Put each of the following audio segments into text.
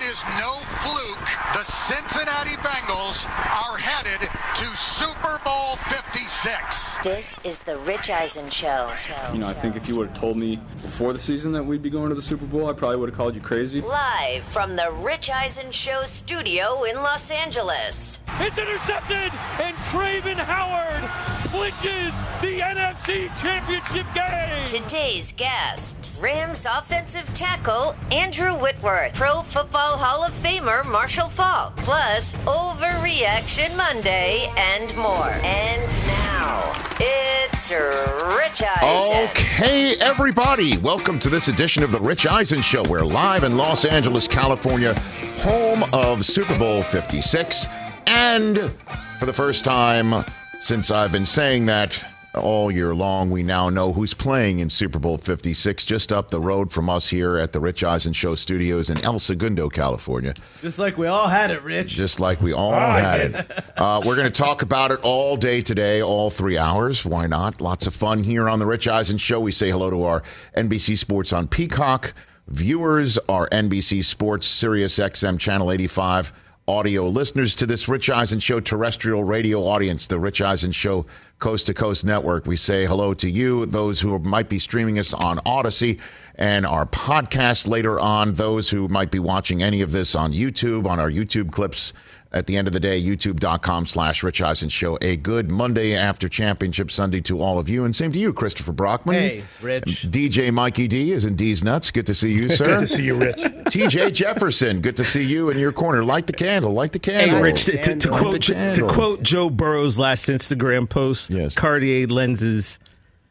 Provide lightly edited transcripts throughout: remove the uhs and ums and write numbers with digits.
is no fluke. The Cincinnati Bengals are headed to Super Bowl 56. This is the Rich Eisen Show. I think if you would have told me before the season that we'd be going to the Super Bowl, I probably would have called you crazy. Live from the Rich Eisen Show studio in Los Angeles. It's intercepted, and Travin Howard clinches the NFC Championship game. Today's guests: Rams offensive tackle Andrew Whitworth, Pro Football Hall of Famer Marshall Faulk, plus Overreaction Monday and more. And now, it's Rich Eisen. Okay, everybody, welcome to this edition of the Rich Eisen Show. We're live in Los Angeles, California, home of Super Bowl 56. And for the first time since I've been saying that all year long, we now know who's playing in Super Bowl 56, just up the road from us here at the Rich Eisen Show studios in El Segundo, California. Just like we all had it, Rich. Just like we all had it. We're going to talk about it all day today, all 3 hours. Why not? Lots of fun here on the Rich Eisen Show. We say hello to our NBC Sports on Peacock viewers, our NBC Sports Sirius XM Channel 85 audio listeners, to this Rich Eisen Show terrestrial radio audience, the Rich Eisen Show coast-to-coast network. We say hello to you, those who might be streaming us on Odyssey and our podcast later on, those who might be watching any of this on YouTube, on our YouTube clips. At the end of the day, youtube.com/Rich Eisen Show. A good Monday after Championship Sunday to all of you. And same to you, Christopher Brockman. Hey, Rich. DJ Mikey D is in D's Nuts. Good to see you, sir. Good to see you, Rich. TJ Jefferson, good to see you in your corner. Light the candle. Light the candle. Hey, Rich, to quote Joe Burrow's last Instagram post, yes. Cartier lenses,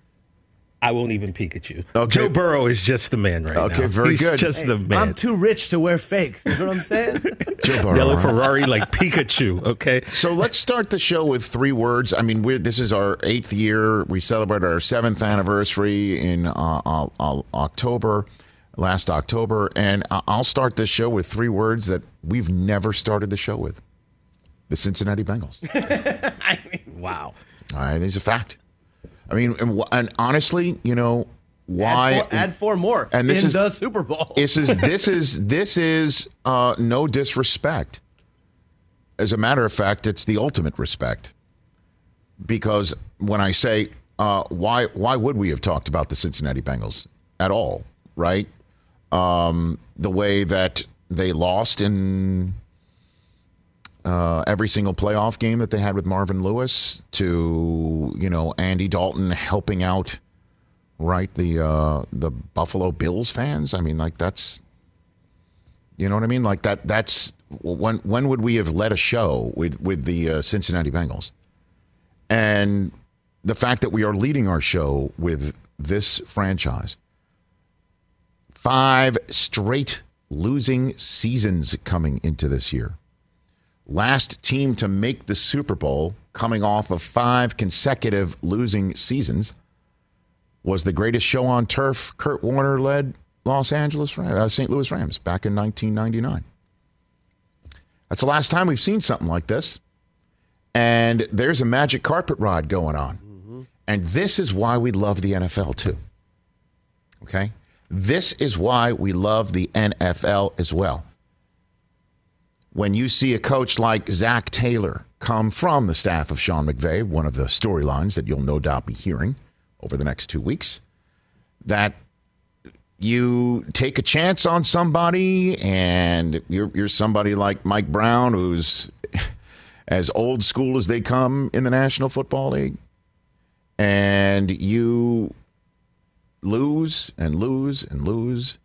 I won't even peek at you. Okay. Joe Burrow is just the man right now. Okay, very He's good. just the man. I'm too rich to wear fakes. You know what I'm saying? Joe Burrow, Yellow right? Ferrari like Pikachu, okay? So let's start the show with 3 words. I mean, this is our 8th year. We celebrated our 7th anniversary in October, last October. And I'll start this show with 3 words that we've never started the show with. The Cincinnati Bengals. I mean, wow. All right, this is a fact. I mean, and honestly, why Add four more and this in is the Super Bowl. This is no disrespect. As a matter of fact, it's the ultimate respect. Because when I say why would we have talked about the Cincinnati Bengals at all, right? The way that they lost in every single playoff game that they had with Marvin Lewis, to Andy Dalton helping out, right, the Buffalo Bills fans. I mean, like, that's, you know what I mean, like that's when would we have led a show with the Cincinnati Bengals? And the fact that we are leading our show with this franchise, 5 straight losing seasons coming into this year. Last team to make the Super Bowl, coming off of 5 consecutive losing seasons, was the greatest show on turf Kurt Warner-led St. Louis Rams back in 1999. That's the last time we've seen something like this. And there's a magic carpet ride going on. Mm-hmm. And this is why we love the NFL, too. Okay? This is why we love the NFL as well. When you see a coach like Zach Taylor come from the staff of Sean McVay, one of the storylines that you'll no doubt be hearing over the next 2 weeks, that you take a chance on somebody, and you're somebody like Mike Brown, who's as old school as they come in the National Football League, and you lose and lose and lose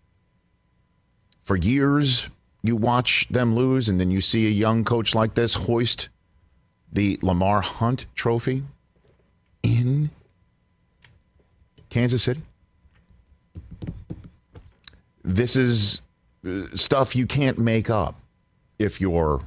for years. You watch them lose, and then you see a young coach like this hoist the Lamar Hunt Trophy in Kansas City. This is stuff you can't make up if you're,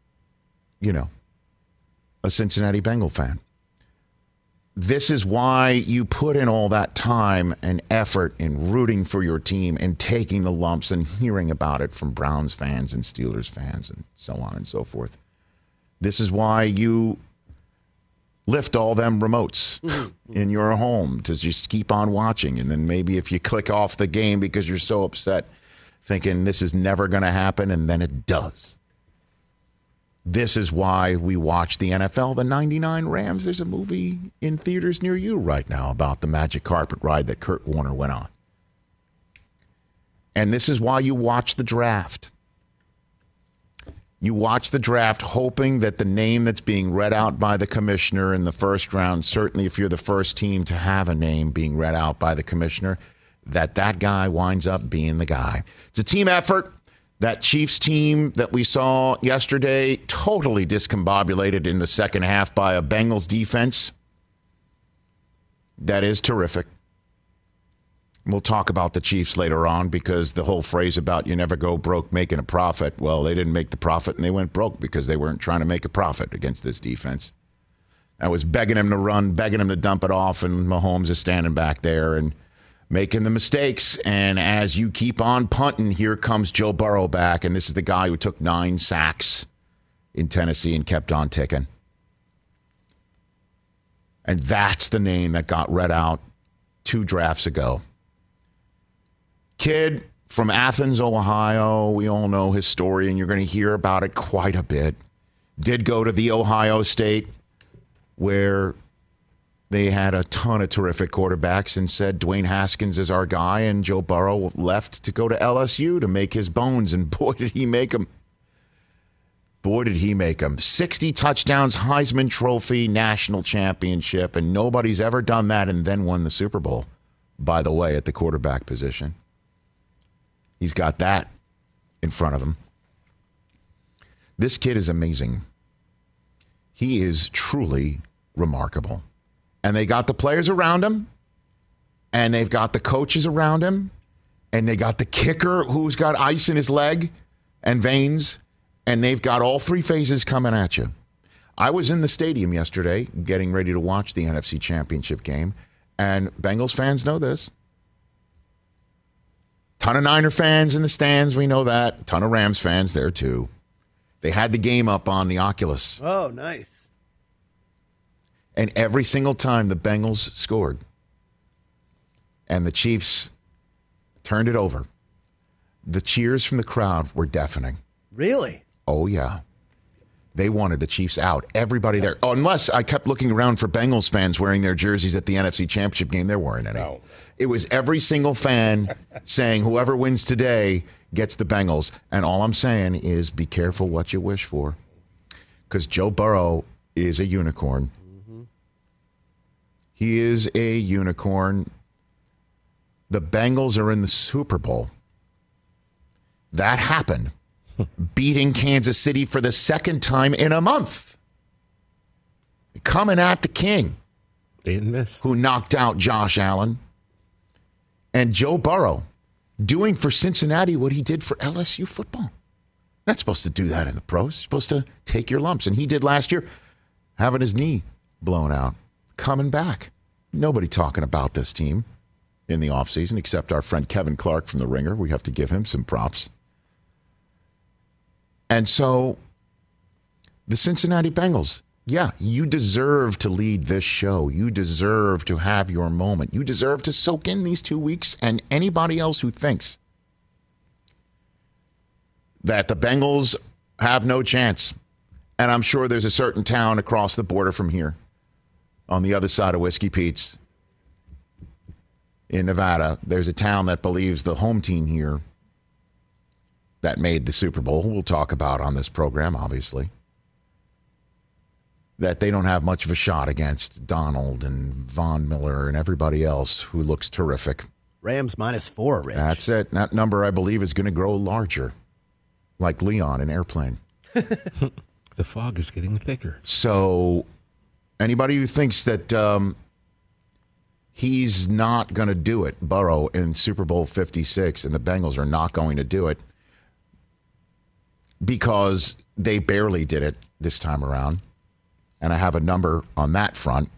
a Cincinnati Bengal fan. This is why you put in all that time and effort in rooting for your team and taking the lumps and hearing about it from Browns fans and Steelers fans and so on and so forth. This is why you lift all them remotes in your home to just keep on watching. And then maybe if you click off the game because you're so upset, thinking this is never going to happen, and then it does. This is why we watch the NFL, the 99 Rams. There's a movie in theaters near you right now about the magic carpet ride that Kurt Warner went on. And this is why you watch the draft. You watch the draft hoping that the name that's being read out by the commissioner in the first round, certainly if you're the first team to have a name being read out by the commissioner, that guy winds up being the guy. It's a team effort. That Chiefs team that we saw yesterday, totally discombobulated in the second half by a Bengals defense. That is terrific. We'll talk about the Chiefs later on because the whole phrase about you never go broke making a profit, well, they didn't make the profit and they went broke because they weren't trying to make a profit against this defense. I was begging him to run, begging him to dump it off, and Mahomes is standing back there and making the mistakes. And as you keep on punting, here comes Joe Burrow back. And this is the guy who took 9 sacks in Tennessee and kept on ticking. And that's the name that got read out 2 drafts ago. Kid from Athens, Ohio. We all know his story, and you're going to hear about it quite a bit. Did go to the Ohio State where they had a ton of terrific quarterbacks and said Dwayne Haskins is our guy, and Joe Burrow left to go to LSU to make his bones, and boy, did he make them. Boy, did he make them. 60 touchdowns, Heisman Trophy, national championship, and nobody's ever done that and then won the Super Bowl, by the way, at the quarterback position. He's got that in front of him. This kid is amazing. He is truly remarkable. And they got the players around him, and they've got the coaches around him, and they got the kicker who's got ice in his leg and veins, and they've got all 3 phases coming at you. I was in the stadium yesterday getting ready to watch the NFC Championship game, and Bengals fans know this. Ton of Niner fans in the stands, we know that. Ton of Rams fans there, too. They had the game up on the Oculus. Oh, nice. And every single time the Bengals scored and the Chiefs turned it over, the cheers from the crowd were deafening. Really? Oh, yeah. They wanted the Chiefs out. Everybody there. Oh, unless I kept looking around for Bengals fans wearing their jerseys at the NFC Championship game. There weren't any. No. It was every single fan saying whoever wins today gets the Bengals. And all I'm saying is be careful what you wish for. Because Joe Burrow is a unicorn. He is a unicorn. The Bengals are in the Super Bowl. That happened. Beating Kansas City for the 2nd time in a month. Coming at the king. They didn't miss. Who knocked out Josh Allen. And Joe Burrow doing for Cincinnati what he did for LSU football. Not supposed to do that in the pros. Supposed to take your lumps. And he did last year, having his knee blown out. Coming back. Nobody talking about this team in the offseason except our friend Kevin Clark from The Ringer. We have to give him some props. And so the Cincinnati Bengals, yeah, you deserve to lead this show. You deserve to have your moment. You deserve to soak in these 2 weeks, and anybody else who thinks that the Bengals have no chance. And I'm sure there's a certain town across the border from here on the other side of Whiskey Pete's in Nevada. There's a town that believes the home team here that made the Super Bowl, we'll talk about on this program, obviously, that they don't have much of a shot against Donald and Von Miller and everybody else who looks terrific. Rams -4, Rich. That's it. That number, I believe, is going to grow larger, like Leon in Airplane. The fog is getting thicker. So anybody who thinks that he's not going to do it, Burrow, in Super Bowl 56, and the Bengals are not going to do it because they barely did it this time around, and I have a number on that front.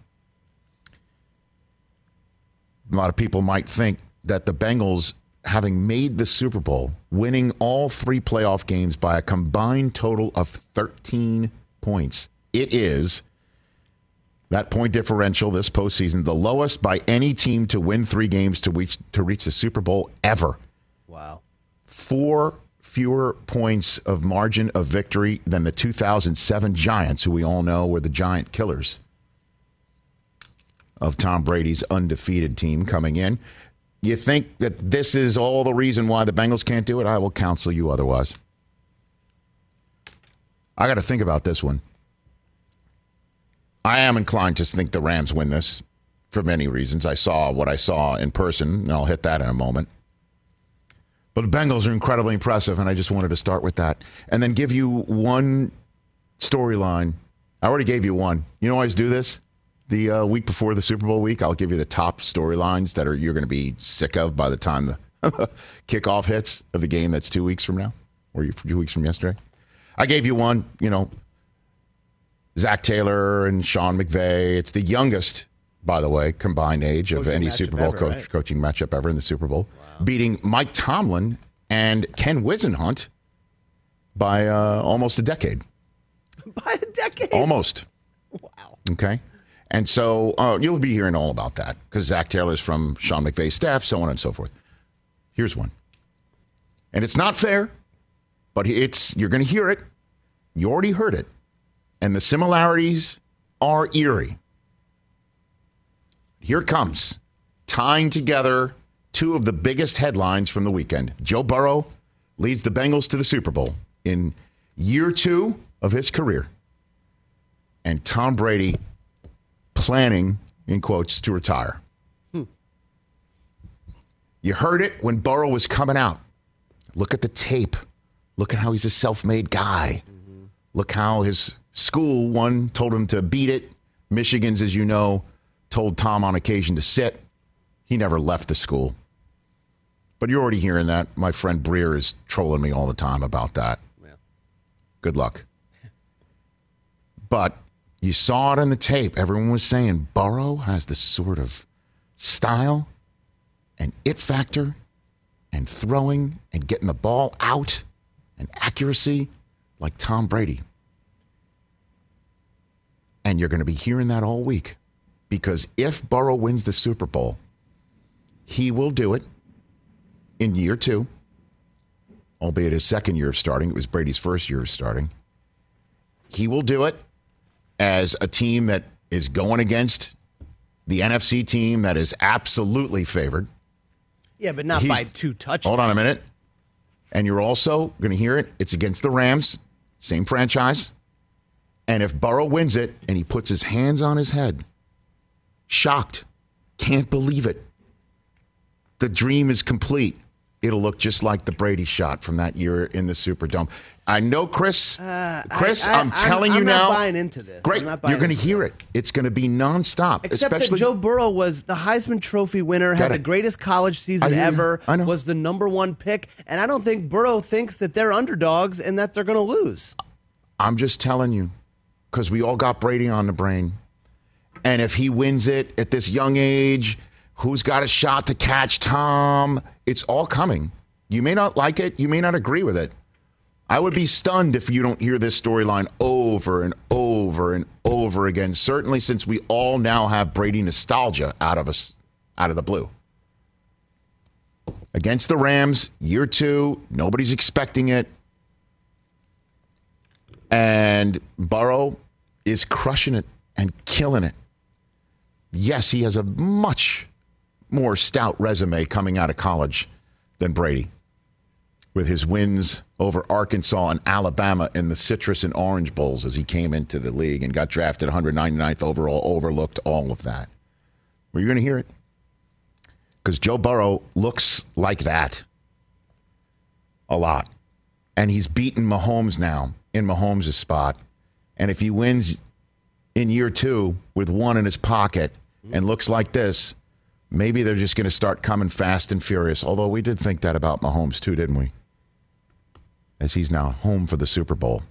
A lot of people might think that the Bengals, having made the Super Bowl, winning all 3 playoff games by a combined total of 13 points, it is, that point differential this postseason, the lowest by any team to win 3 games to reach the Super Bowl ever. Wow. 4 fewer points of margin of victory than the 2007 Giants, who we all know were the Giant Killers of Tom Brady's undefeated team coming in. You think that this is all the reason why the Bengals can't do it? I will counsel you otherwise. I got to think about this one. I am inclined to think the Rams win this for many reasons. I saw what I saw in person, and I'll hit that in a moment. But the Bengals are incredibly impressive, and I just wanted to start with that. And then give you one storyline. I already gave you one. You know, I always do this. The week before the Super Bowl week, I'll give you the top storylines that you're going to be sick of by the time the kickoff hits of the game that's 2 weeks from now, or 2 weeks from yesterday. I gave you one, Zach Taylor and Sean McVay. It's the youngest, by the way, combined age of any Super Bowl coaching matchup ever in the Super Bowl. Wow. Beating Mike Tomlin and Ken Wisenhunt by almost a decade. By a decade? Almost. Wow. Okay. And so you'll be hearing all about that because Zach Taylor's from Sean McVay's staff, so on and so forth. Here's one. And it's not fair, but you're going to hear it. You already heard it. And the similarities are eerie. Here it comes. Tying together two of the biggest headlines from the weekend. Joe Burrow leads the Bengals to the Super Bowl in year 2 of his career. And Tom Brady planning, in quotes, to retire. You heard it when Burrow was coming out. Look at the tape. Look at how he's a self-made guy. Mm-hmm. Look how his school, told him to beat it. Michigan's, as you know, told Tom on occasion to sit. He never left the school. But you're already hearing that. My friend Breer is trolling me all the time about that. Yeah. Good luck. But you saw it on the tape. Everyone was saying Burrow has this sort of style and it factor and throwing and getting the ball out and accuracy like Tom Brady. And you're going to be hearing that all week because if Burrow wins the Super Bowl, he will do it in year 2, albeit his second year of starting. It was Brady's first year of starting. He will do it as a team that is going against the NFC team that is absolutely favored. Yeah, but not by 2 touchdowns. Hold on a minute. And you're also going to hear it. It's against the Rams, same franchise. And if Burrow wins it and he puts his hands on his head, shocked, can't believe it. The dream is complete. It'll look just like the Brady shot from that year in the Superdome. I know, Chris. I'm telling you now. I'm not buying into this. Great. You're going to hear it. It's going to be nonstop. Except that Joe Burrow was the Heisman Trophy winner, had the greatest college season ever, was the number 1 pick, and I don't think Burrow thinks that they're underdogs and that they're going to lose. I'm just telling you, because we all got Brady on the brain. And if he wins it at this young age, who's got a shot to catch Tom? It's all coming. You may not like it. You may not agree with it. I would be stunned if you don't hear this storyline over and over and over again, certainly since we all now have Brady nostalgia out of the blue. Against the Rams, year 2, nobody's expecting it. And Burrow is crushing it and killing it. Yes, he has a much more stout resume coming out of college than Brady, with his wins over Arkansas and Alabama in the Citrus and Orange Bowls as he came into the league and got drafted 199th overall, overlooked all of that. Well, you're going to hear it because Joe Burrow looks like that a lot. And he's beaten Mahomes now in Mahomes' spot. And if he wins in year 2 with 1 in his pocket and looks like this, maybe they're just going to start coming fast and furious. Although we did think that about Mahomes too, didn't we? As he's now home for the Super Bowl.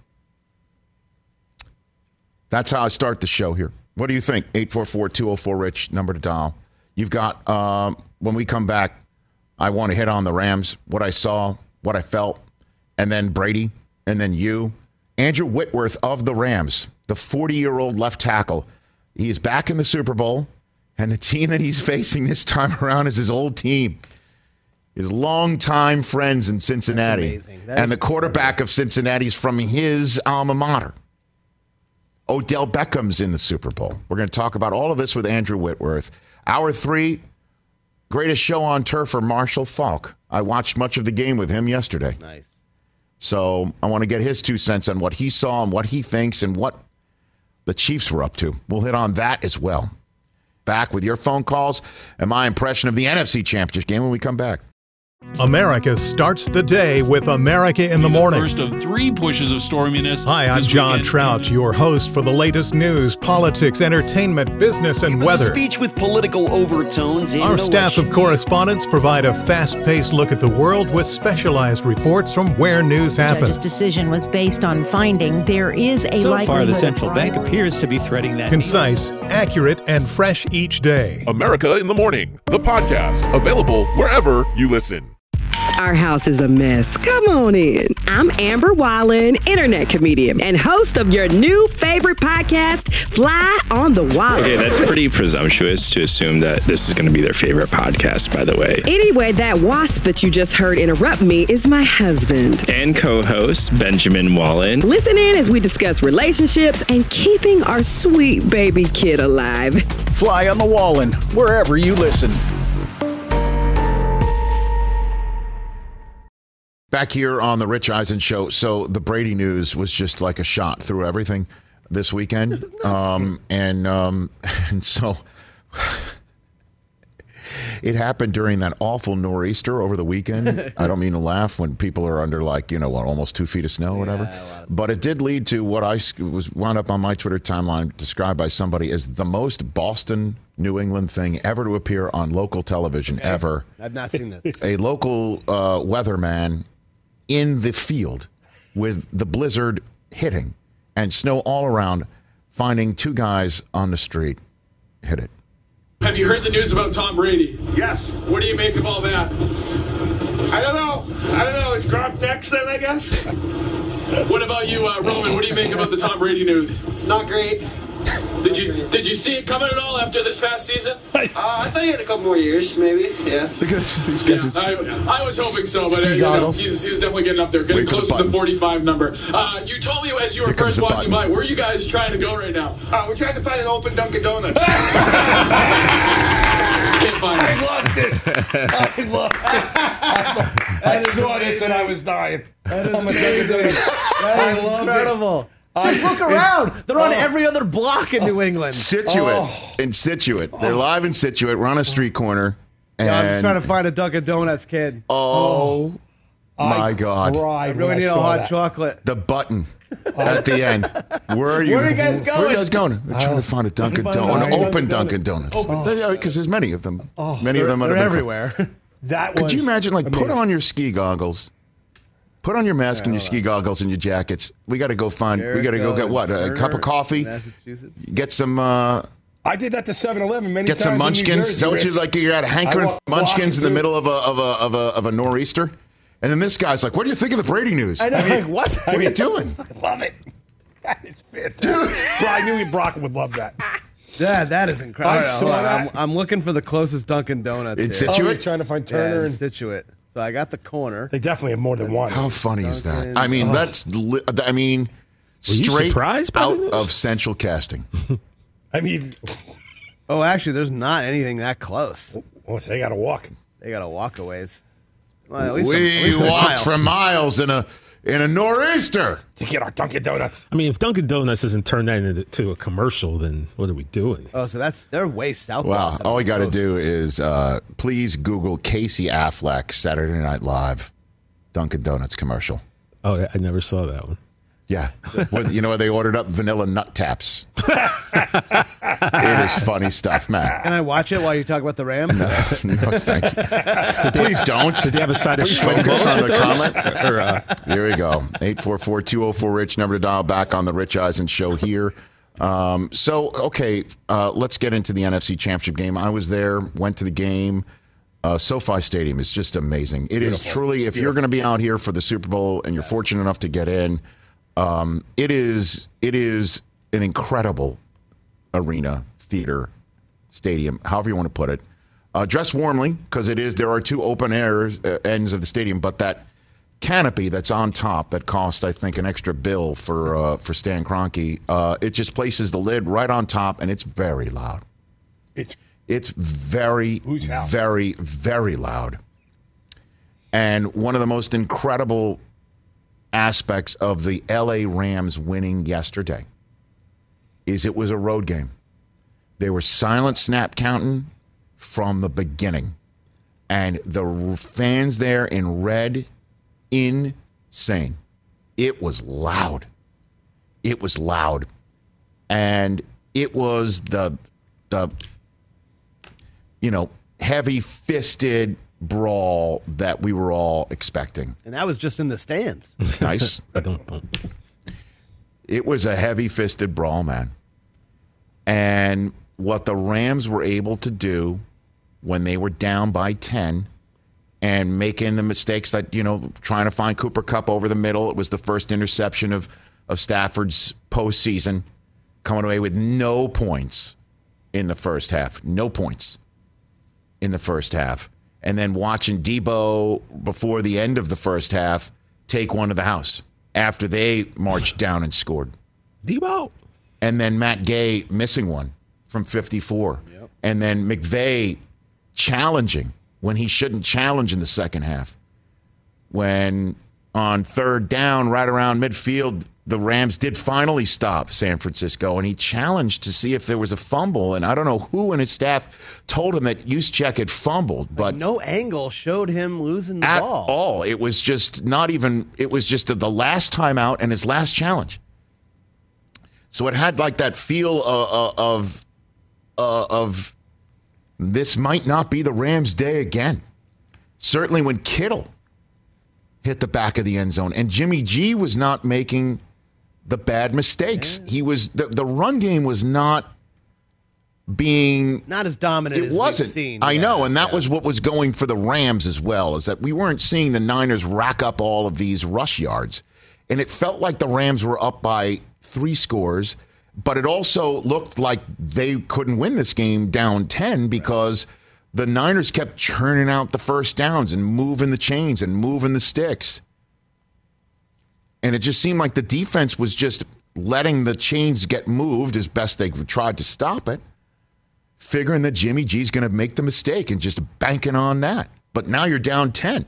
That's how I start the show here. What do you think? 844-204-RICH, number to dial. You've got, when we come back, I want to hit on the Rams, what I saw, what I felt, and then Brady, and then you. Andrew Whitworth of the Rams, the 40-year-old left tackle. He is back in the Super Bowl, and the team that he's facing this time around is his old team. His longtime friends in Cincinnati. And the quarterback of Cincinnati is from his alma mater. Odell Beckham's in the Super Bowl. We're going to talk about all of this with Andrew Whitworth. Hour 3, greatest show on turf for Marshall Faulk. I watched much of the game with him yesterday. Nice. So I want to get his 2 cents on what he saw and what he thinks and what the Chiefs were up to. We'll hit on that as well. Back with your phone calls and my impression of the NFC Championship game when we come back. America starts the day with America in the Morning. First of 3 pushes of storminess. Hi, I'm John Trout, your host for the latest news, politics, entertainment, business, and weather. A speech with political overtones. Our staff of correspondents provide a fast-paced look at the world with specialized reports from where news happens. The judge's decision was based on finding there is a likelihood. So far, the central bank appears to be threading that. Concise, accurate, and fresh each day. America in the Morning, the podcast, available wherever you listen. Our house is a mess. Come on in. I'm Amber Wallen, internet comedian and host of your new favorite podcast, Fly on the Wall. Okay, that's pretty presumptuous to assume that this is going to be their favorite podcast, by the way. Anyway, that wasp that you just heard interrupt me is my husband. And co-host, Benjamin Wallen. Listen in as we discuss relationships and keeping our sweet baby kid alive. Fly on the Wallen, wherever you listen. Back here on the Rich Eisen Show. So the Brady news was just like a shot through everything this weekend. And so it happened during that awful nor'easter over the weekend. I don't mean to laugh when people are under almost 2 feet of snow or whatever. But it did lead to what I was wound up on my Twitter timeline described by somebody as the most Boston, New England thing ever to appear on local television ever. I've not seen this. A local weatherman in the field with the blizzard hitting and snow all around, finding 2 guys on the street. Hit it. Have you heard the news about Tom Brady? Yes. What do you make of all that? I don't know. Is Gronk next then, I guess? What about you, Roman? What do you make about the Tom Brady news? It's not great. Did you see it coming at all after this past season? I thought he had a couple more years, maybe. Yeah. I was hoping so, but he was definitely getting up there, getting close to the 45 number. You told me as you were first walking by, where are you guys trying to go right now? We're trying to find an open Dunkin' Donuts. Can't find it. I love this. I saw this and I was dying. That is I love incredible. It. Just look around. They're on every other block in New England. In Scituate. They're live in Scituate. We're on a street corner. And I'm just trying to find a Dunkin' Donuts kid. My God. I really need a hot chocolate. The button at the end. Where are you? Where are you guys going? Where are you guys going? We're trying to find a Dunkin' Donuts. An open Dunkin' Donuts. Because there's many of them. Many of them are everywhere. Could you imagine, put on your ski goggles. Put on your mask and your ski goggles and your jackets. We got to go get what? A cup of coffee? Get some... I did that to 7-Eleven many times. Get some munchkins. Is that what you got hankering munchkins in the middle of a nor'easter? And then this guy's like, what do you think of the Brady news? I know. What? What are you doing? I love it. That is fantastic. Dude. Bro, I knew Brock would love that. Yeah, that is incredible. I'm looking for the closest Dunkin' Donuts. In Scituate? You're trying to find Turner in Scituate. So I got the corner. They definitely have more than one. How funny is that? I mean, straight out of Central Casting. I mean... Oh, actually, there's not anything that close. Oh, so they got to walk. They got to walk a ways. Well, we walked for miles in a nor'easter to get our Dunkin' Donuts. I mean, if Dunkin' Donuts doesn't turn that into a commercial, then what are we doing? Oh, so they're way south. Well, Boston. all we got to do is please Google Casey Affleck Saturday Night Live Dunkin' Donuts commercial. Oh, I never saw that one. Yeah. You know, they ordered up vanilla nut taps. It is funny stuff, man. Can I watch it while you talk about the Rams? No, thank you. Please don't. Did they have a side of focus on the comment? Here we go. 844-204-RICH, number to dial back on the Rich Eisen Show here. Let's get into the NFC Championship game. I was there, went to the game. SoFi Stadium is just amazing. It is truly, if you're going to be out here for the Super Bowl and you're fortunate enough to get in, it is an incredible arena, theater, stadium, however you want to put it. Dress warmly, because there are 2 open air ends of the stadium, but that canopy that's on top that cost, I think, an extra bill for Stan Kroenke, it just places the lid right on top, and it's very loud. It's very, very, very loud. And one of the most incredible aspects of the L.A. Rams winning yesterday is it was a road game. They were silent snap counting from the beginning. And the fans there in red, insane. It was loud. It was loud. And it was the heavy-fisted brawl that we were all expecting. And that was just in the stands. Nice. It was a heavy-fisted brawl, man. And what the Rams were able to do when they were down by 10 and making the mistakes that, trying to find Cooper Kupp over the middle. It was the first interception of Stafford's postseason, coming away with no points in the first half. No points in the first half. And then watching Debo before the end of the first half take one to the house after they marched down and scored. Debo. And then Matt Gay missing one from 54. Yep. And then McVay challenging when he shouldn't challenge in the second half. When on third down, right around midfield, the Rams did finally stop San Francisco, and he challenged to see if there was a fumble. And I don't know who in his staff told him that Juszczyk had fumbled, but no angle showed him losing the ball at all. It was just not even. It was just the last time out and his last challenge. So it had like that feel of this might not be the Rams' day again. Certainly when Kittle hit the back of the end zone, and Jimmy G was not making the bad mistakes. Yeah. He was the run game was not being not as dominant as we've seen. I know, and that was what was going for the Rams as well, is that we weren't seeing the Niners rack up all of these rush yards. And it felt like the Rams were up by 3 scores, but it also looked like they couldn't win this game down 10 because the Niners kept churning out the first downs and moving the chains and moving the sticks. And it just seemed like the defense was just letting the chains get moved as best they tried to stop it, figuring that Jimmy G's going to make the mistake and just banking on that. But now you're down 10.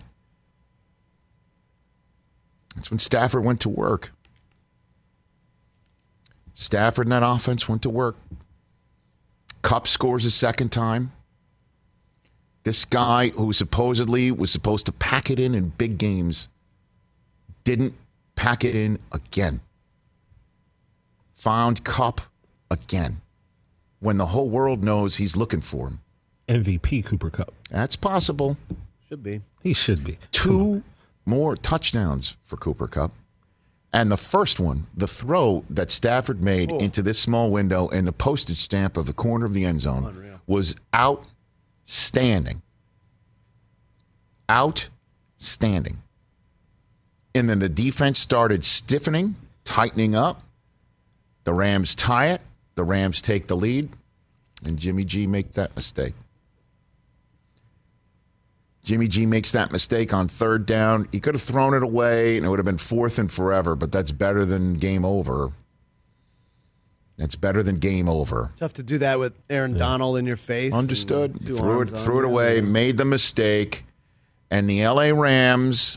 That's when Stafford went to work. Stafford and that offense went to work. Kupp scores a second time. This guy who supposedly was supposed to pack it in big games didn't pack it in again. Found Kupp again when the whole world knows he's looking for him. MVP Cooper Kupp. That's possible. Should be. He should be. 2 more touchdowns for Cooper Kupp. And the first one, the throw that Stafford made into this small window and the postage stamp of the corner of the end zone was outstanding. Outstanding. And then the defense started stiffening, tightening up. The Rams tie it. The Rams take the lead. And Jimmy G makes that mistake. Jimmy G makes that mistake on third down. He could have thrown it away, and it would have been 4th and forever, but that's better than game over. That's better than game over. Tough to do that with Aaron Donald in your face. Understood. Threw it away, made the mistake. And the L.A. Rams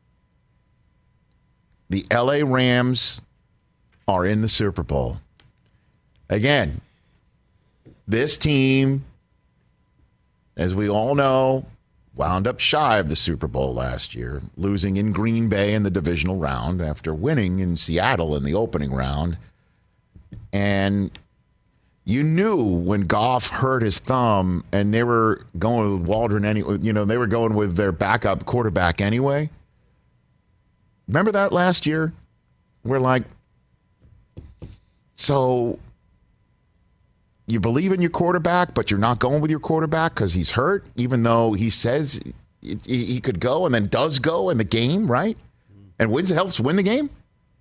are in the Super Bowl. Again, this team, as we all know, wound up shy of the Super Bowl last year, losing in Green Bay in the divisional round after winning in Seattle in the opening round. And you knew when Goff hurt his thumb and they were going with Waldron anyway, they were going with their backup quarterback anyway. Remember that last year? We're like, so you believe in your quarterback, but you're not going with your quarterback because he's hurt, even though he says he could go and then does go in the game, right? And helps win the game?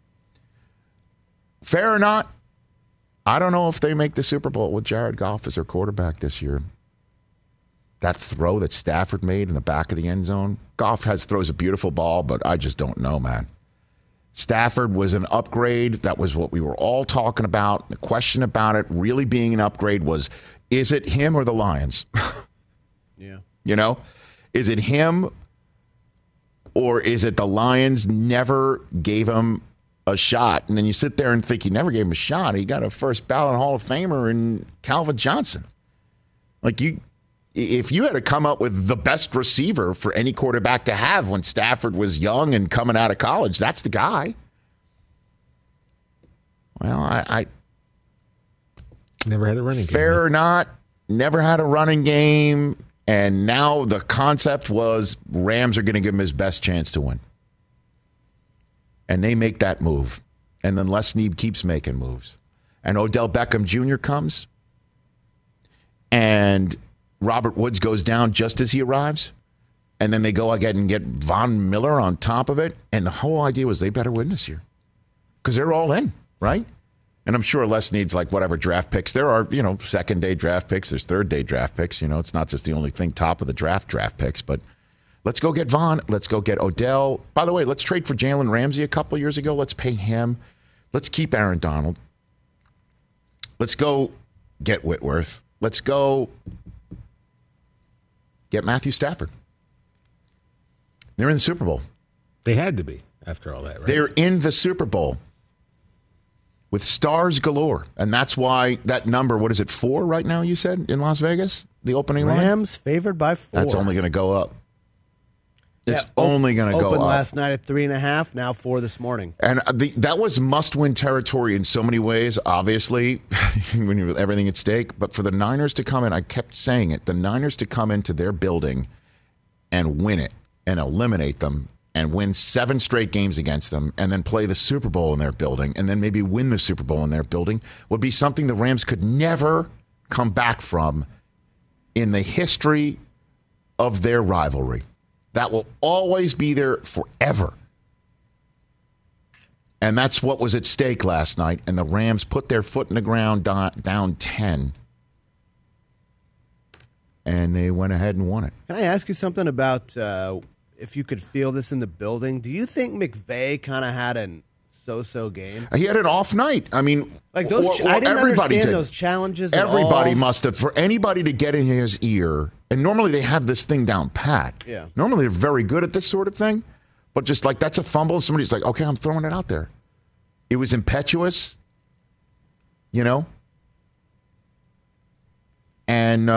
Fair or not, I don't know if they make the Super Bowl with Jared Goff as their quarterback this year. That throw that Stafford made in the back of the end zone. Goff throws a beautiful ball, but I just don't know, man. Stafford was an upgrade. That was what we were all talking about. The question about it really being an upgrade was, is it him or the Lions? Yeah. You know? Is it him or is it the Lions never gave him a shot? And then you sit there and think you never gave him a shot. He got a first ballot Hall of Famer in Calvin Johnson. Like if you had to come up with the best receiver for any quarterback to have when Stafford was young and coming out of college, that's the guy. Well, I never had a running game. Fair or not, never had a running game. And now the concept was Rams are going to give him his best chance to win. And they make that move. And then Les Snead keeps making moves. And Odell Beckham Jr. comes. And Robert Woods goes down just as he arrives. And then they go again and get Von Miller on top of it. And the whole idea was they better win this year. Because they're all in, right? And I'm sure Les needs like whatever draft picks. There are, second-day draft picks. There's third-day draft picks. It's not just the only thing top of the draft picks. But let's go get Von. Let's go get Odell. By the way, let's trade for Jalen Ramsey a couple years ago. Let's pay him. Let's keep Aaron Donald. Let's go get Whitworth. Let's go get Matthew Stafford. They're in the Super Bowl. They had to be after all that, right? They're in the Super Bowl with stars galore. And that's why that number, what is it, 4 right now, you said, in Las Vegas? The opening line? Rams favored by 4. That's only going to go up. It's only going to go up. Opened last night at 3.5, now 4 this morning. And that was must-win territory in so many ways, obviously, when you have everything at stake. But for the Niners to come in, I kept saying it, the Niners to come into their building and win it and eliminate them and win 7 straight games against them and then play the Super Bowl in their building and then maybe win the Super Bowl in their building would be something the Rams could never come back from in the history of their rivalry. That will always be there forever. And that's what was at stake last night. And the Rams put their foot in the ground down 10. And they went ahead and won it. Can I ask you something about if you could feel this in the building? Do you think McVay kind of had an so-so game? He had an off night. I mean, like those. I didn't understand those challenges. Everybody must have. For anybody to get in his ear, and normally they have this thing down pat. Yeah. Normally they're very good at this sort of thing, but just like that's a fumble. Somebody's like, okay, I'm throwing it out there. It was impetuous, and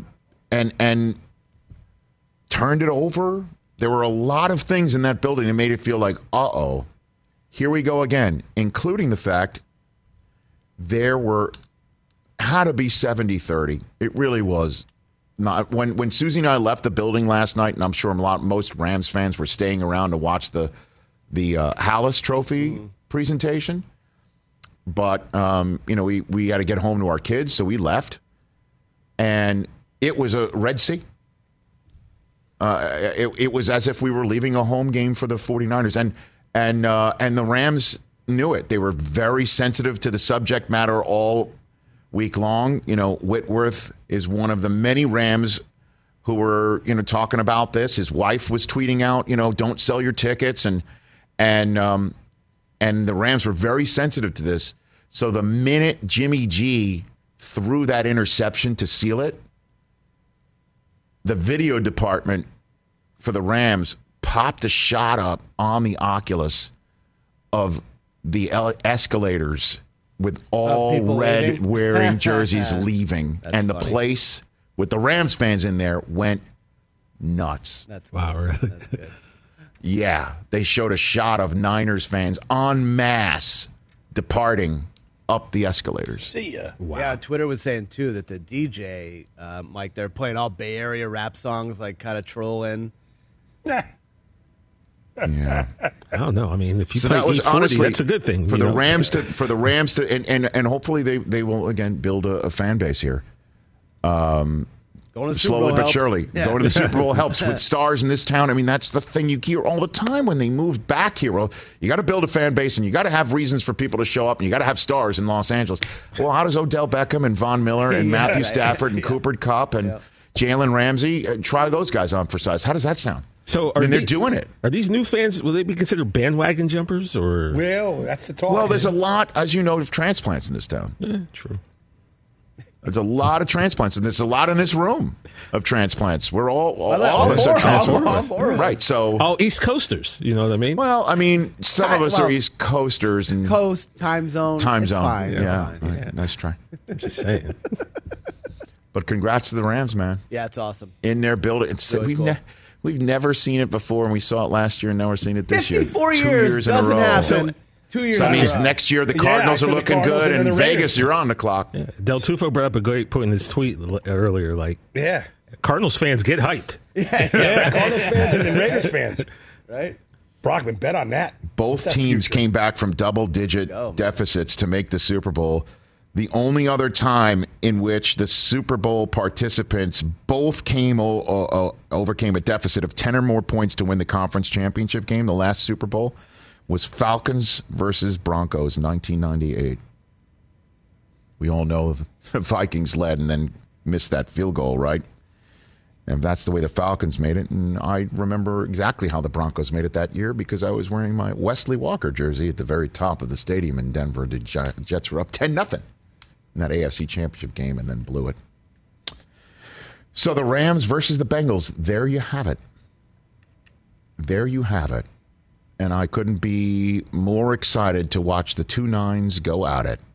turned it over. There were a lot of things in that building that made it feel like, uh-oh, here we go again, including the fact there had to be 70-30. It really was. Not when Susie and I left the building last night, and I'm sure most Rams fans were staying around to watch the Hallis Trophy presentation. But, we had to get home to our kids, so we left. And it was a Red Sea. It was as if we were leaving a home game for the 49ers. And the Rams knew it. They were very sensitive to the subject matter all week long. Whitworth is one of the many Rams who were, talking about this. His wife was tweeting out, don't sell your tickets. And the Rams were very sensitive to this. So the minute Jimmy G threw that interception to seal it, the video department for the Rams popped a shot up on the Oculus of the escalators with all red wearing jerseys leaving. And the place with the Rams fans in there went nuts. Wow, really? That's good. Yeah, they showed a shot of Niners fans en masse departing up the escalators. See ya. Wow. Yeah, Twitter was saying, too, that the DJ, Mike, they're playing all Bay Area rap songs, like kind of trolling. Yeah. I don't know. I mean, if you so play that was 840, honestly, that's a good thing. For the Rams to and hopefully they will, again, build a fan base here. Going to the Super Slowly Bowl but helps. surely. Yeah. Going to the Super Bowl helps with stars in this town. I mean, that's the thing you hear all the time when they moved back here. Well, you got to build a fan base and you got to have reasons for people to show up and you got to have stars in Los Angeles. Well, how does Odell Beckham and Von Miller and Matthew Stafford and Cooper Kupp and Jalen Ramsey, try those guys on for size. How does that sound? So they're doing it. Are these new fans, will they be considered bandwagon jumpers? Or? Well, that's the talk. Well, there's a lot, as you know, of transplants in this town. Yeah, true. There's a lot of transplants, and there's a lot in this room of transplants. We're all of us are transplants. Right, so... All East Coasters, you know what I mean? Well, I mean, some of us are East Coasters. And Coast, time zone. Time it's zone. Fine. Yeah, It's fine. Right. Nice try. I'm just saying. But congrats to the Rams, man. Yeah, it's awesome. In their building. It's really cool. We've never seen it before, and we saw it last year, and now we're seeing it this year. 54 2 years in a doesn't row. happen. So 2 years. that means next year the Cardinals are looking good, and Vegas, you're on the clock. Yeah. Del Tufo brought up a great point in his tweet earlier. Like, Cardinals fans get hyped. Yeah, Cardinals fans and then Raiders fans. Right? Brockman, bet on that. Both teams came back from double-digit deficits to make the Super Bowl. The only other time in which the Super Bowl participants both overcame a deficit of 10 or more points to win the conference championship game, the last Super Bowl, was Falcons versus Broncos in 1998. We all know the Vikings led and then missed that field goal, right? And that's the way the Falcons made it. And I remember exactly how the Broncos made it that year because I was wearing my Wesley Walker jersey at the very top of the stadium in Denver. The Jets were up 10-0 in that AFC Championship game and then blew it. So the Rams versus the Bengals, there you have it. There you have it. And I couldn't be more excited to watch the two nines go at it.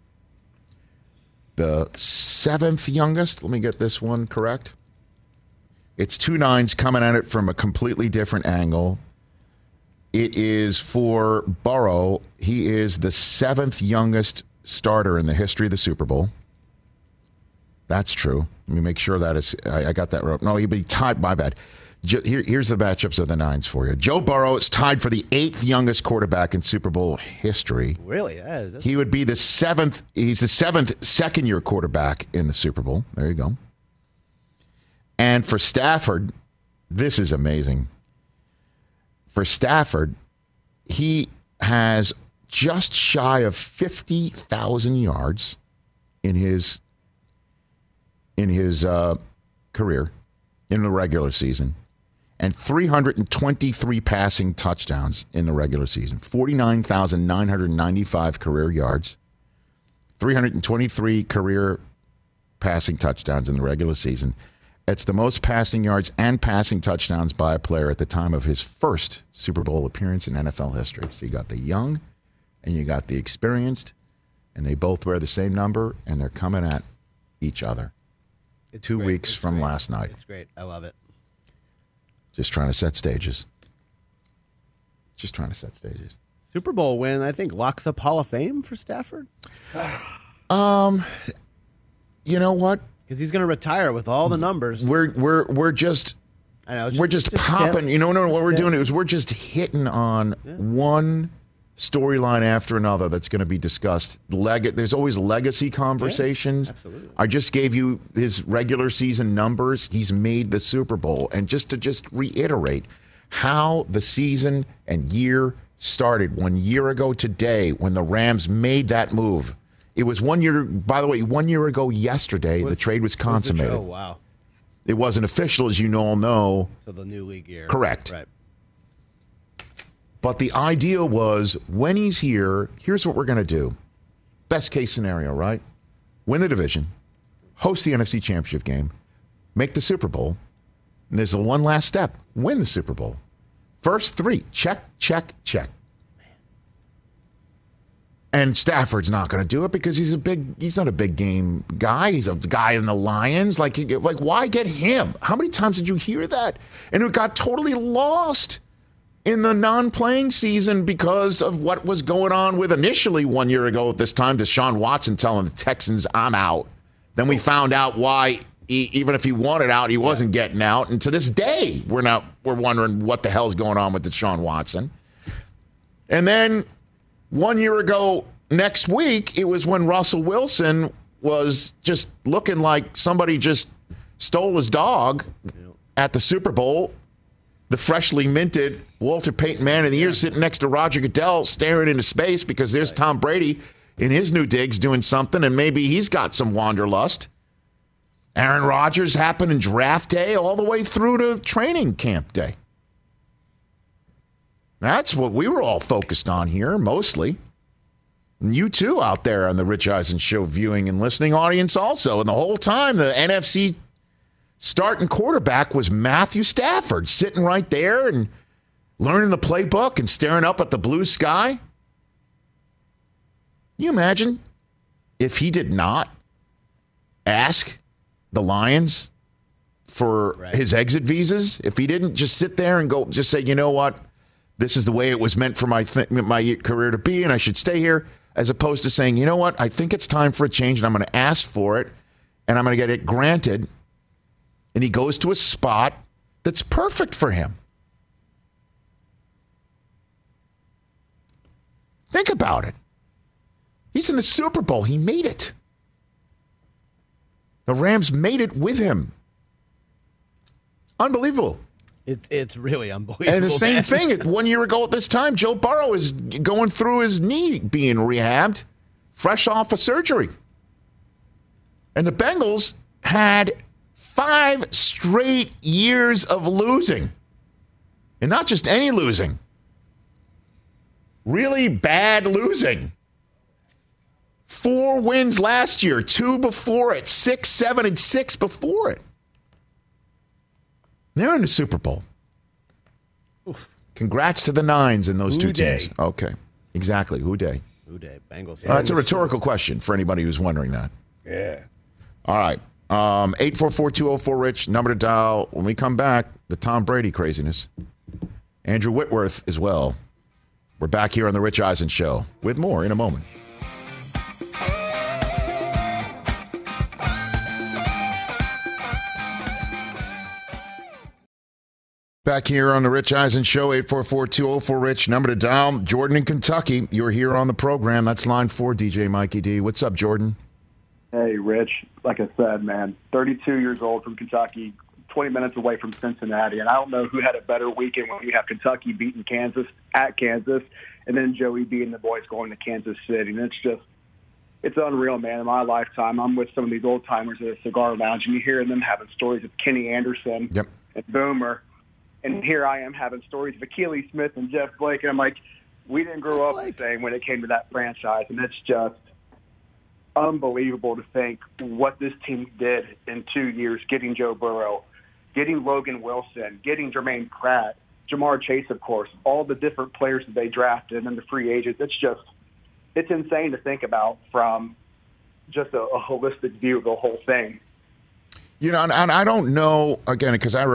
The seventh youngest, let me get this one correct. It's two nines coming at it from a completely different angle. It is for Burrow. He is the seventh youngest starter in the history of the Super Bowl. That's true. Let me make sure that is. I got that right. No, he'd be tied. My bad. Here's the matchups of the nines for you. Joe Burrow is tied for the 8th youngest quarterback in Super Bowl history. Really? He would be the 7th. He's the 7th second-year quarterback in the Super Bowl. There you go. And for Stafford, this is amazing. For Stafford, he has just shy of 50,000 yards in his career in the regular season and 323 passing touchdowns in the regular season. 49,995 career yards, 323 career passing touchdowns in the regular season. It's the most passing yards and passing touchdowns by a player at the time of his first Super Bowl appearance in NFL history. So you got the young and you got the experienced, and they both wear the same number, and they're coming at each other. It's 2 great. weeks It's from great. last night. It's great. I love it. Just trying to set stages. Super Bowl win, I think, locks up Hall of Fame for Stafford. You know what? Because he's going to retire with all the numbers. We're just. I know. We're just popping. tip. You know what we're tip. doing is we're just hitting on one storyline after another that's going to be discussed. There's always legacy conversations. Yeah, absolutely. I just gave you his regular season numbers. He's made the Super Bowl. And just to reiterate how the season and year started 1 year ago today when the Rams made that move. It was 1 year, by the way, 1 year ago yesterday, the trade was consummated. Oh, wow. It wasn't official, as you all know. So the new league year. Correct. Right. But the idea was, when he's here, here's what we're going to do. Best case scenario, right? Win the division, host the NFC Championship game, make the Super Bowl, and there's the one last step. Win the Super Bowl. First three, check, check, check. And Stafford's not going to do it because he's not a big game guy. He's a guy in the Lions. Like why get him? How many times did you hear that? And it got totally lost in the non-playing season because of what was going on with initially 1 year ago at this time, Deshaun Watson telling the Texans, I'm out. Then we found out why, even if he wanted out, he wasn't getting out. And to this day, we're wondering what the hell's going on with Deshaun Watson. And then 1 year ago next week, it was when Russell Wilson was just looking like somebody just stole his dog at the Super Bowl. The freshly minted Walter Payton Man of the Year sitting next to Roger Goodell staring into space because there's Tom Brady in his new digs doing something, and maybe he's got some wanderlust. Aaron Rodgers happened in draft day all the way through to training camp day. That's what we were all focused on here, mostly. And you too out there on the Rich Eisen Show viewing and listening audience also. And the whole time, the NFC starting quarterback was Matthew Stafford, sitting right there and learning the playbook and staring up at the blue sky. Can you imagine if he did not ask the Lions for his exit visas? If he didn't just sit there and go, just say, you know what, this is the way it was meant for my career to be, and I should stay here, as opposed to saying, you know what, I think it's time for a change, and I'm going to ask for it, and I'm going to get it granted. And he goes to a spot that's perfect for him. Think about it. He's in the Super Bowl. He made it. The Rams made it with him. Unbelievable. It's really unbelievable. And the same thing, 1 year ago at this time, Joe Burrow is going through his knee being rehabbed, fresh off of surgery. And the Bengals had 5 straight years of losing. And not just any losing. Really bad losing. 4 wins last year, 2 before it, 6, 7, and 6 before it. They're in the Super Bowl. Oof. Congrats to the Nines in those two teams. Okay, exactly. Who day? Who day? Bengals. That's a rhetorical question for anybody who's wondering that. Yeah. All right. 844-204-RICH, number to dial. When we come back, the Tom Brady craziness. Andrew Whitworth as well. We're back here on the Rich Eisen Show with more in a moment. Back here on the Rich Eisen Show, 844-204-RICH, number to dial. Jordan in Kentucky, you're here on the program. That's line 4, DJ Mikey D. What's up, Jordan? Hey, Rich. Like I said, man, 32 years old from Kentucky, 20 minutes away from Cincinnati. And I don't know who had a better weekend when you have Kentucky beating Kansas at Kansas and then Joey B and the boys going to Kansas City. And it's unreal, man. In my lifetime, I'm with some of these old-timers at a cigar lounge, and you hear them having stories of Kenny Anderson and Boomer. And here I am having stories of Achilles Smith and Jeff Blake. And I'm like, we didn't grow up the same when it came to that franchise. And it's just unbelievable to think what this team did in 2 years, getting Joe Burrow, getting Logan Wilson, getting Jermaine Pratt, Jamar Chase, of course, all the different players that they drafted, and then the free agents. It's insane to think about from just a holistic view of the whole thing. You know, and I don't know, again, because I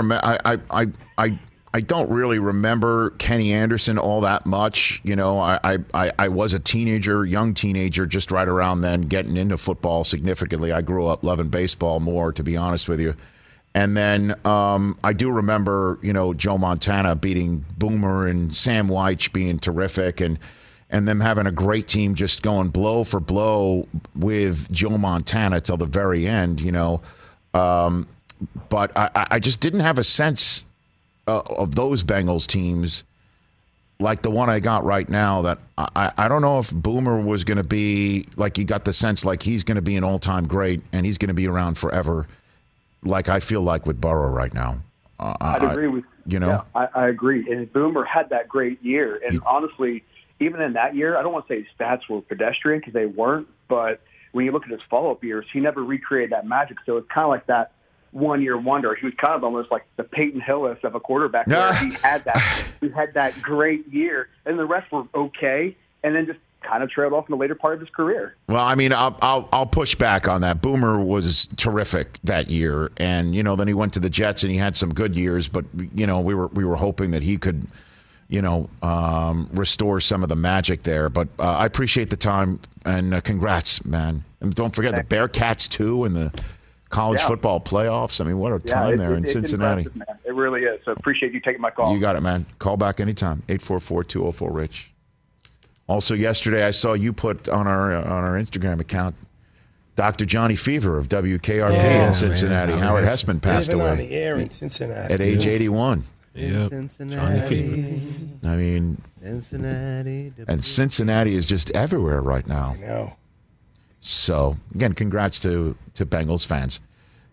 don't really remember Kenny Anderson all that much. You know, I was a teenager, young teenager, just right around then, getting into football significantly. I grew up loving baseball more, to be honest with you. And then I do remember, you know, Joe Montana beating Boomer and Sam Weich being terrific, and them having a great team, just going blow for blow with Joe Montana till the very end, you know. But I just didn't have a sense of those Bengals teams like the one I got right now, that I don't know if Boomer was going to be, like, you got the sense like he's going to be an all-time great and he's going to be around forever, like I feel like with Burrow right now. I'd agree with you. Know, yeah, I agree. And Boomer had that great year. And honestly, even in that year, I don't want to say his stats were pedestrian because they weren't, but when you look at his follow-up years, he never recreated that magic. So it's kind of like that one-year wonder. He was kind of almost like the Peyton Hillis of a quarterback, where he had that great year, and the rest were okay, and then just kind of trailed off in the later part of his career. Well, I mean, I'll push back on that. Boomer was terrific that year, and you know, then he went to the Jets and he had some good years, but you know, we were hoping that he could, you know, restore some of the magic there. But I appreciate the time, and congrats, man. And don't forget the Bearcats too, and the college football playoffs. I mean, what a time there in Cincinnati. Man. It really is. So appreciate you taking my call. You got it, man. Call back anytime. 844-204-RICH. Also, yesterday I saw you put on our Instagram account Dr. Johnny Fever of WKRP in Cincinnati. Man, Howard Hessman passed away on the air in Cincinnati at age 81. Yep. Cincinnati. I mean, Cincinnati. And Cincinnati is just everywhere right now. I know. So, again, congrats to Bengals fans.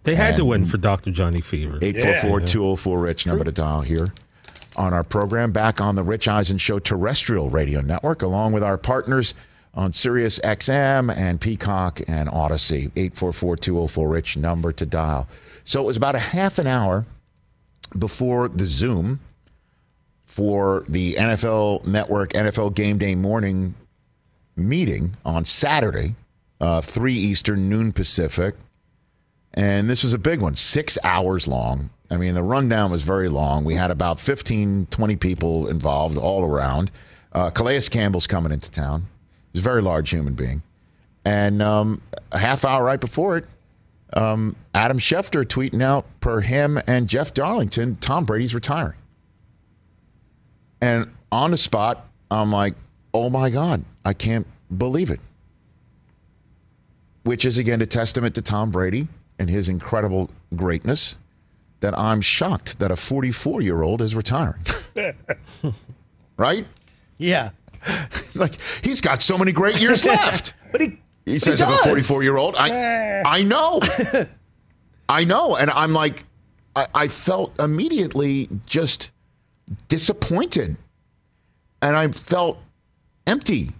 They had to win for Dr. Johnny Fever. 844-204-RICH, number to dial here on our program. Back on the Rich Eisen Show terrestrial radio network, along with our partners on Sirius XM and Peacock and Odyssey. 844-204-RICH, number to dial. So it was about a half an hour before the Zoom for the NFL Network NFL Game Day morning meeting on Saturday, 3 Eastern, noon Pacific. And this was a big one, 6 hours long. I mean, the rundown was very long. We had about 15, 20 people involved all around. Calais Campbell's coming into town. He's a very large human being. And a half hour right before it, Adam Schefter tweeting out, per him and Jeff Darlington, Tom Brady's retiring. And on the spot, I'm like, oh my God, I can't believe it. Which is, again, a testament to Tom Brady and his incredible greatness, that I'm shocked that a 44-year-old is retiring. Right? Yeah. Like, he's got so many great years left. But he says, I'm a 44-year-old. I know. I know. And I'm like, I felt immediately just disappointed. And I felt empty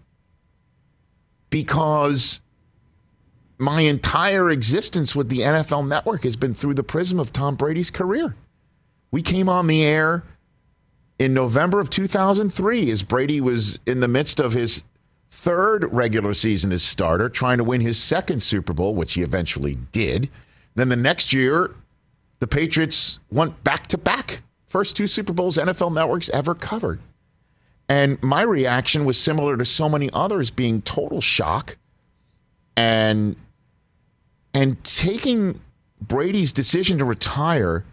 because my entire existence with the NFL Network has been through the prism of Tom Brady's career. We came on the air in November of 2003 as Brady was in the midst of his third regular season as starter, trying to win his second Super Bowl, which he eventually did. Then the next year, the Patriots went back-to-back. First 2 Super Bowls NFL Networks ever covered. And my reaction was similar to so many others, being total shock and taking Brady's decision to retire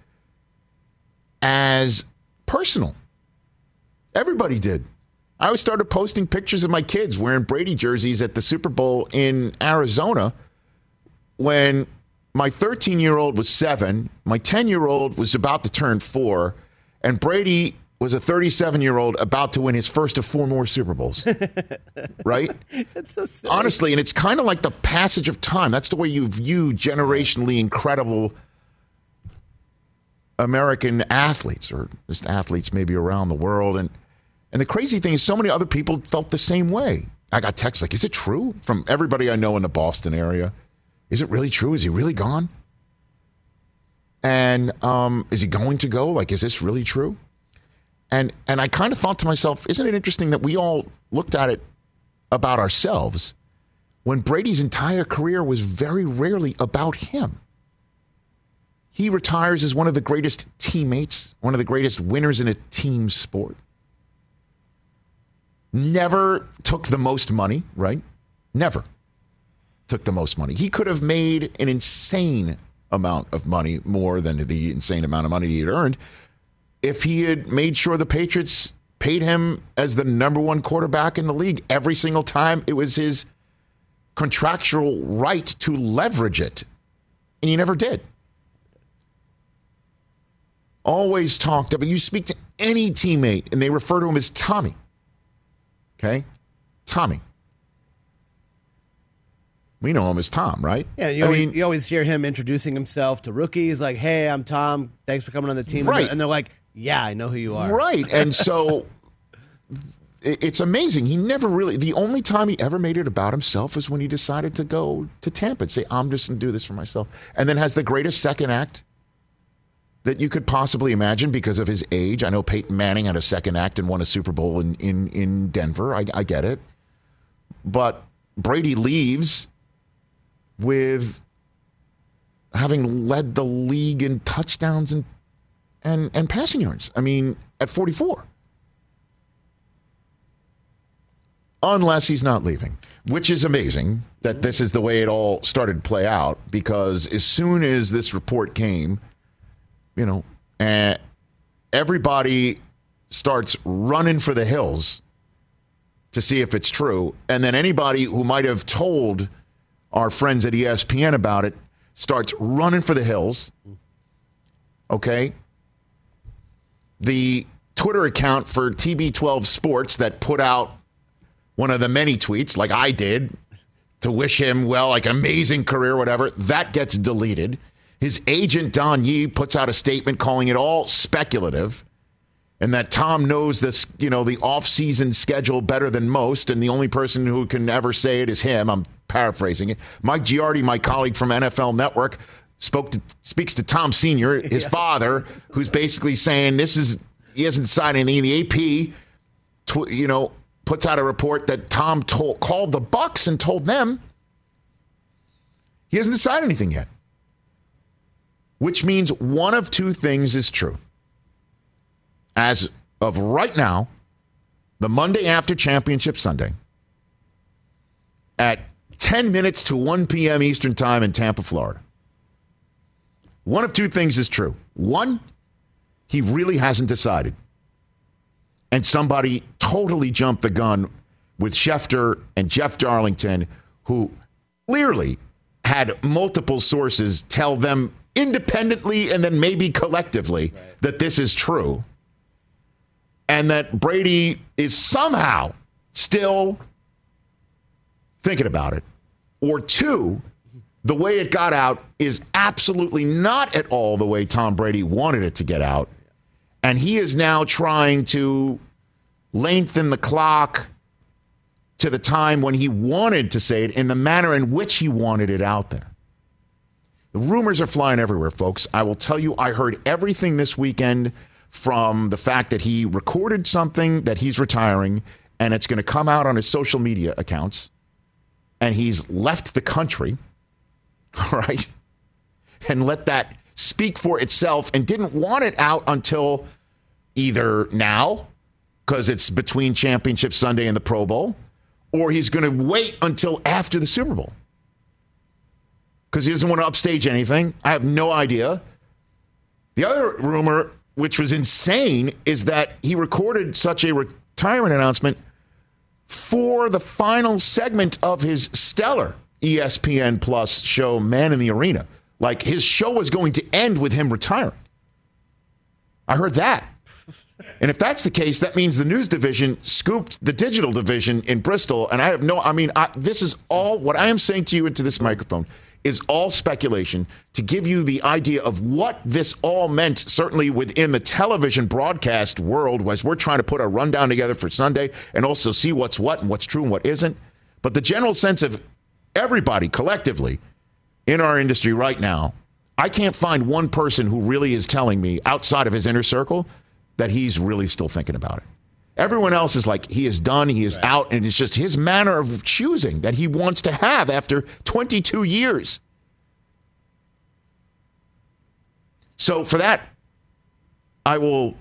as personal. Everybody did. I started posting pictures of my kids wearing Brady jerseys at the Super Bowl in Arizona when my 13-year-old was 7, my 10-year-old was about to turn 4, and Brady was a 37-year-old about to win his first of 4 more Super Bowls. Right? That's so silly. Honestly, and it's kind of like the passage of time. That's the way you view generationally incredible American athletes, or just athletes maybe around the world. And the crazy thing is so many other people felt the same way. I got texts like, is it true? From everybody I know in the Boston area. Is it really true? Is he really gone? And is he going to go? Like, is this really true? And I kind of thought to myself, isn't it interesting that we all looked at it about ourselves when Brady's entire career was very rarely about him? He retires as one of the greatest teammates, one of the greatest winners in a team sport. Never took the most money, right? Never took the most money. He could have made an insane amount of money, more than the insane amount of money he had earned, if he had made sure the Patriots paid him as the number 1 quarterback in the league every single time it was his contractual right to leverage it. And he never did. Always talked about, you speak to any teammate and they refer to him as Tommy. Okay? Tommy. We know him as Tom, right? Yeah, you always hear him introducing himself to rookies, like, hey, I'm Tom. Thanks for coming on the team. Right. And they're like, yeah, I know who you are. Right. And so it's amazing. He never really, the only time he ever made it about himself was when he decided to go to Tampa and say, I'm just going to do this for myself. And then has the greatest second act that you could possibly imagine because of his age. I know Peyton Manning had a second act and won a Super Bowl in Denver. I get it. But Brady leaves with having led the league in touchdowns and passing yards. I mean, at 44. Unless he's not leaving, which is amazing that this is the way it all started to play out, because as soon as this report came, everybody starts running for the hills to see if it's true. And then anybody who might have told our friends at ESPN about it starts running for the hills. Okay? The Twitter account for TB12 Sports that put out one of the many tweets, like I did, to wish him well, like an amazing career, whatever, that gets deleted. His agent, Don Yee, puts out a statement calling it all speculative and that Tom knows this, the off-season schedule better than most, and the only person who can ever say it is him. I'm paraphrasing it. Mike Giardi, my colleague from NFL Network, speaks to Tom Sr., his father, who's basically saying he hasn't decided anything. The AP, puts out a report that Tom called the Bucs and told them he hasn't decided anything yet. Which means one of two things is true. As of right now, the Monday after Championship Sunday, at 10 minutes to 1 p.m. Eastern Time in Tampa, Florida, one of two things is true. One, he really hasn't decided. And somebody totally jumped the gun with Schefter and Jeff Darlington, who clearly had multiple sources tell them independently and then maybe collectively that this is true. And that Brady is somehow still thinking about it. Or two, the way it got out is absolutely not at all the way Tom Brady wanted it to get out. And he is now trying to lengthen the clock to the time when he wanted to say it in the manner in which he wanted it out there. The rumors are flying everywhere, folks. I will tell you, I heard everything this weekend from the fact that he recorded something that he's retiring and it's going to come out on his social media accounts and he's left the country, all right, and let that speak for itself and didn't want it out until either now, because it's between Championship Sunday and the Pro Bowl, or he's going to wait until after the Super Bowl because he doesn't want to upstage anything. I have no idea. The other rumor, which was insane, is that he recorded such a retirement announcement for the final segment of his stellar ESPN Plus show, Man in the Arena. Like, his show was going to end with him retiring. I heard that. And if that's the case, that means the news division scooped the digital division in Bristol. And this is all, what I am saying to you into this microphone is all speculation to give you the idea of what this all meant, certainly within the television broadcast world, as we're trying to put a rundown together for Sunday and also see what's what and what's true and what isn't. But the general sense of everybody collectively in our industry right now, I can't find one person who really is telling me outside of his inner circle that he's really still thinking about it. Everyone else is like, he is done, he is out, and it's just his manner of choosing that he wants to have after 22 years. So for that, I will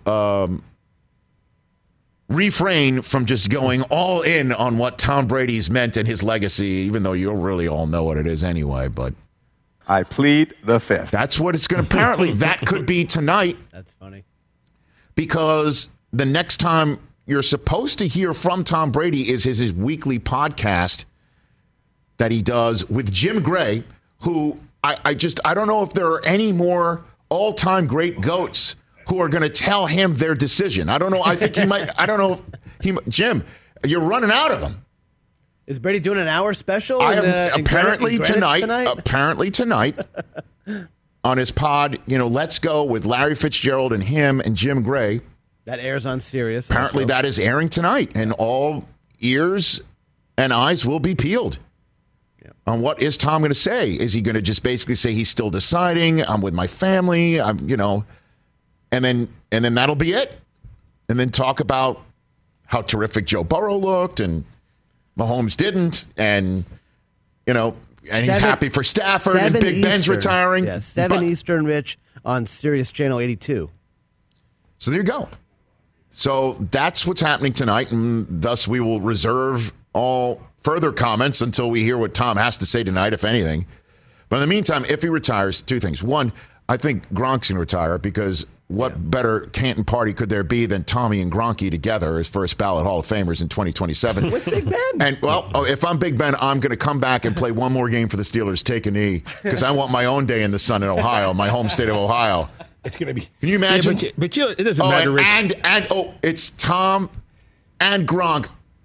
refrain from just going all in on what Tom Brady's meant and his legacy, even though you really all know what it is anyway, but I plead the fifth. That's what it's going to, apparently that could be tonight. That's funny. Because the next time you're supposed to hear from Tom Brady is his weekly podcast that he does with Jim Gray, who I don't know if there are any more all-time great GOATs who are going to tell him their decision. I don't know. I think he might. I don't know. Jim, you're running out of them. Is Brady doing an hour special? Apparently tonight. Apparently tonight. On his pod, Let's Go with Larry Fitzgerald and him and Jim Gray. That airs on Sirius. Apparently that is airing tonight, and all ears and eyes will be peeled on what is Tom going to say. Is he going to just basically say he's still deciding? I'm with my family. and then that'll be it. And then talk about how terrific Joe Burrow looked and Mahomes didn't, and and he's happy for Stafford and Big Ben's retiring. Yeah, 7 Eastern, Rich, on Sirius Channel 82. So there you go. So that's what's happening tonight, and thus we will reserve all further comments until we hear what Tom has to say tonight, if anything. But in the meantime, if he retires, two things. One, I think Gronk's going to retire because what better Canton party could there be than Tommy and Gronky together as first ballot Hall of Famers in 2027? With Big Ben. And, if I'm Big Ben, I'm going to come back and play one more game for the Steelers, take a knee, because I want my own day in the sun in Ohio, my home state of Ohio. It's going to be. Can you imagine? Yeah, but it doesn't matter, Rich. And it's Tom and Gronk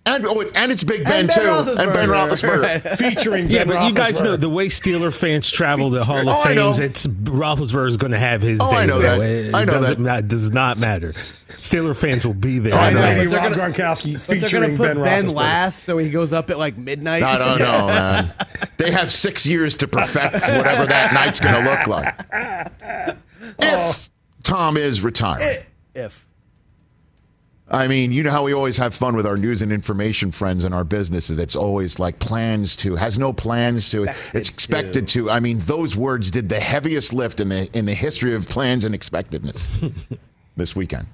And it's Big Ben, too. And Ben Roethlisberger. Right. Featuring Yeah, Ben but you guys Roethlisberger. know the way Steeler fans travel the Hall of Fames, it's Roethlisberger's going to have his day. I know there. that. I know It does not matter. Steeler fans will be there. I know. But Rob Gronkowski they're featuring going to put Ben Roethlisberger. last so he goes up at like midnight. I don't know, man. They have 6 years to perfect whatever that night's going to look like. If Tom is retired. If. I mean, you know how we always have fun with our news and information friends in our businesses. It's always like plans to, has no plans to, it's expected to. I mean, those words did the heaviest lift in the history of plans and expectedness this weekend.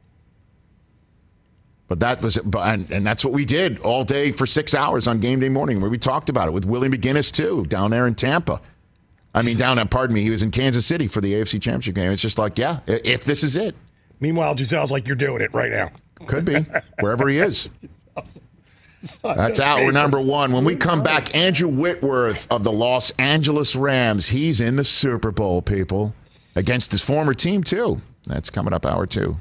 But that was, and that's what we did all day for 6 hours on game day morning, where we talked about it with Willie McGinnis too, down there in Tampa. I mean, he was in Kansas City for the AFC Championship game. It's just like, yeah, if this is it. Meanwhile, Giselle's like, you're doing it right now. Could be, wherever he is. That's hour number one. When we come back, Andrew Whitworth of the Los Angeles Rams. He's in the Super Bowl, people, against his former team, too. That's coming up hour two.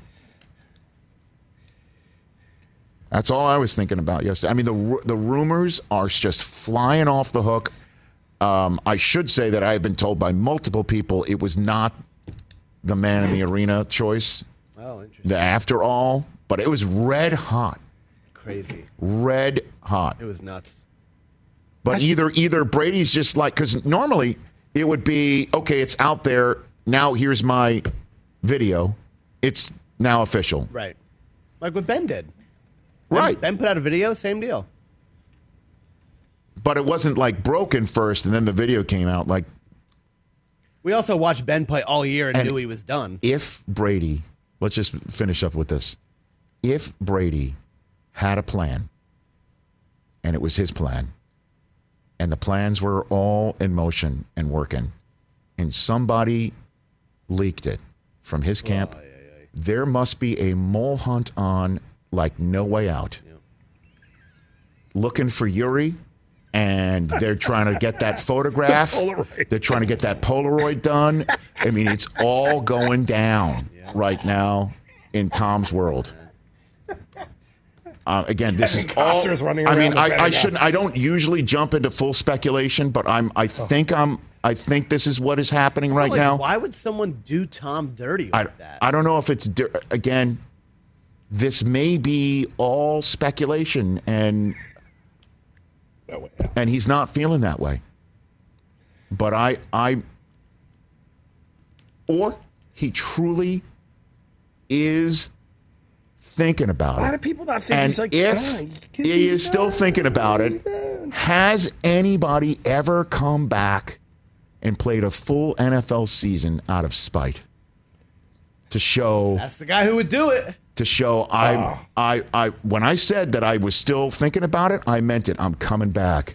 That's all I was thinking about yesterday. I mean, the rumors are just flying off the hook. I should say that I have been told by multiple people it was not the man in the arena choice. Oh, interesting. After all, but it was red hot. Crazy. Red hot. It was nuts. But either Brady's just like, because normally it would be, okay, it's out there. Now here's my video. It's now official. Right. Like what Ben did. Right. Ben put out a video, same deal. But it wasn't like broken first and then the video came out. Like, we also watched Ben play all year and knew he was done. If Brady, let's just finish up with this. If Brady had a plan, and it was his plan, and the plans were all in motion and working, and somebody leaked it from his camp, there must be a mole hunt on like no way out. Yeah. Looking for Yuri, and they're trying to get that photograph. They're trying to get that Polaroid done. I mean, it's all going down right now in Tom's world. Again, this is all. I mean, I shouldn't. I don't usually jump into full speculation, but I think this is what is happening right now. Why would someone do Tom dirty like that? I don't know if it's again. This may be all speculation, and he's not feeling that way. But or he truly is thinking about it. Why do people not think he's like, if he is still thinking about it, has anybody ever come back and played a full NFL season out of spite to show? That's the guy who would do it. To show when I said that I was still thinking about it, I meant it. I'm coming back.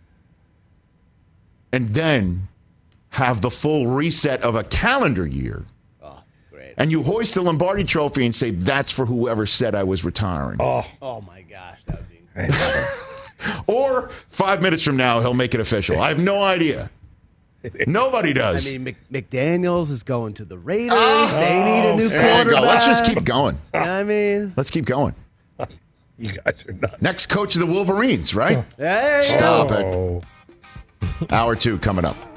And then have the full reset of a calendar year. Oh, great. And you hoist the Lombardi Trophy and say, that's for whoever said I was retiring. Oh my gosh, that would be incredible. Or 5 minutes from now, he'll make it official. I have no idea. Nobody does. I mean, McDaniels is going to the Raiders. They need a new quarterback. Let's just keep going. I mean, let's keep going. You guys are nuts. Next coach of the Wolverines, right? Hey. Stop it. Hour two coming up.